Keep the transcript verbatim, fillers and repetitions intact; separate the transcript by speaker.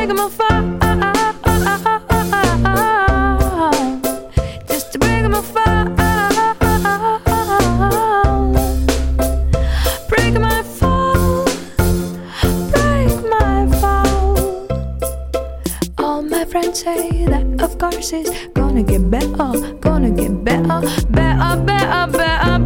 Speaker 1: break my fall, just to break my fall, break my fall, break my fall. All my friends say that of course it's gonna get better, gonna get better, better, better, better.